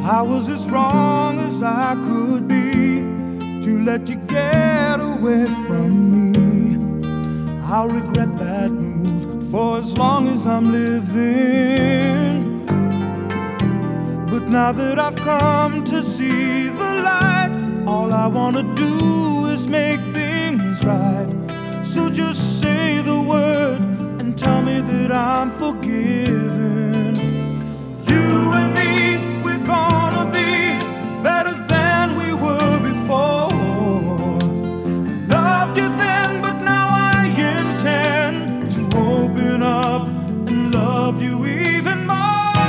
I was as wrong as I could be to let you get away from me. I'll regret that move for as long as I'm living. But now that I've come to see the light, all I wanna do is make things right. So just say the word and tell me that I'm forgiven. You and me, we're gonna be better than we were before. Loved you then, but now I intend to open up and love you even more.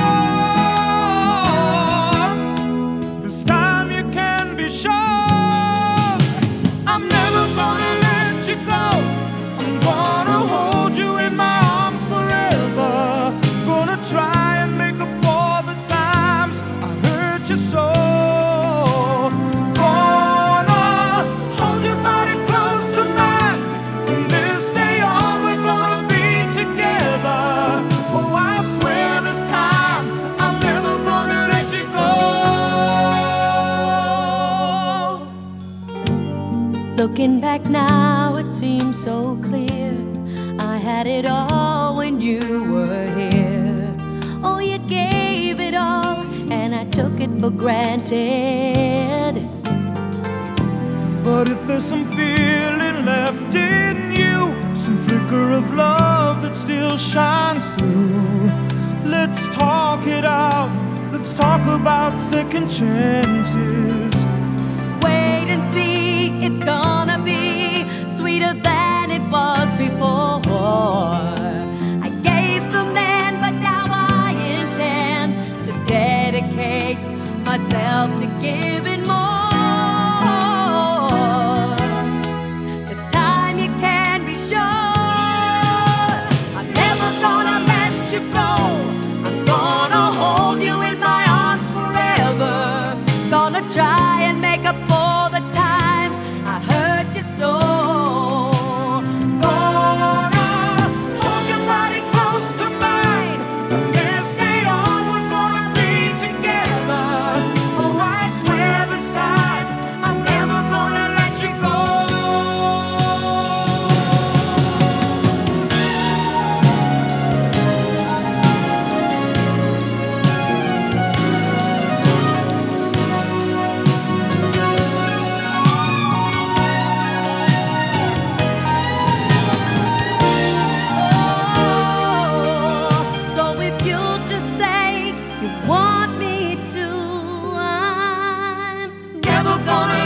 This time you can be sure I'm never gonna let you go. I'm gonna hold you in my arms forever. Gonna try and make up for the times I hurt you so. Gonna hold your body close to mine. From this day on, we're gonna be together. Oh, I swear this time I'm never gonna let you go. Looking back now, it seems so clear. I had it all when you were here. Oh, you gave it all, and I took it for granted. But if there's some feeling left in you, some flicker of love that still shines through, let's talk it out. Let's talk about second chances. Wait and see, it's gonna be sweeter than it was before. I gave some then, but now I intend to dedicate myself to giving more. This time you can be sure I'm never gonna let you go. I'm gonna hold you in my arms forever. Gonna try and make up for the times I hurt you so. Gonna hold your body close to mine. From this day on, we're gonna be together. Oh, I swear this time I'm never gonna let you go. So if you'll just say you want me to, I'm never gonna